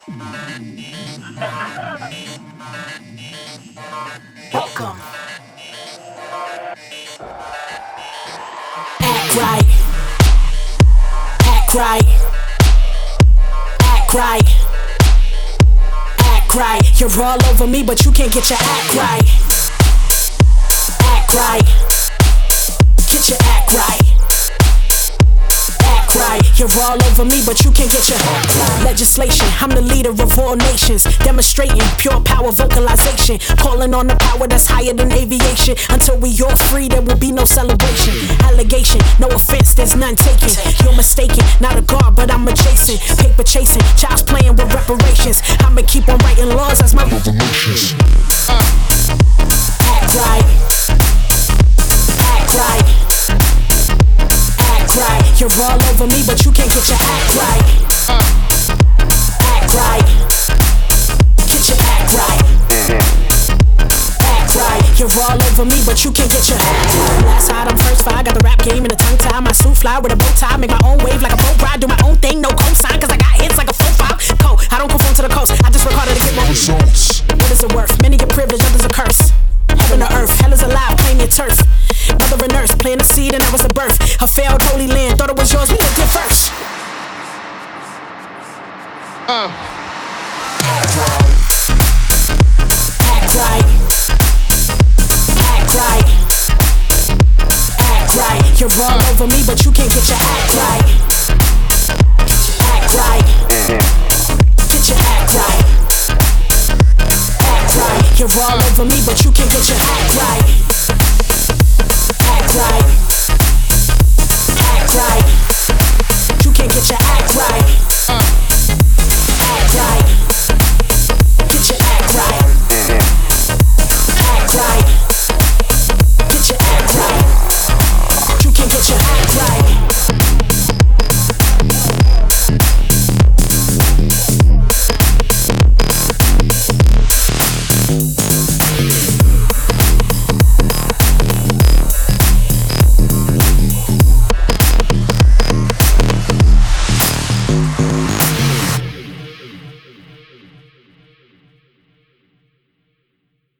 Welcome. Act right. Act right. Act right. Act right. You're all over me, but you can't get your act right. Act right. Get your act right. Act right. You're all over me, but you can't get your act right. Legislation, I'm the leader of all nations. Demonstrating pure power vocalization. Calling on the power that's higher than aviation. Until we all free, there will be no celebration. Allegation, no offense, there's none taken. You're mistaken, not a guard, but I'm adjacent. Paper chasing, child's playing with reparations. I'ma keep on writing laws as my revolutions. Act right. Act right. Act right. You're all over me, but you can't get your act right. Act right. Get your act right. Act right. You're all over me, but you can't get your act right. Last side, I'm first fire. Got the rap game in a tongue tie. My suit fly with a bow tie. Make my own wave like a boat ride. Do my own thing, no cosign, cause I got hits like a 4-5. Cold, I don't conform to the coast. I just work harder to get more results. What is it worth? Many get privilege, others a curse. Heaven or earth, hell is alive, claim your turf. Mother and earth, plant a seed and that was a birth. A failed holy land, thought it was yours, we lived it first. Act right. Act right. Act right. Act right. You're all over me, but you can't get your act right. Act right. Get your act right. Act right. You're all over me, but you can't get your act right. Act right.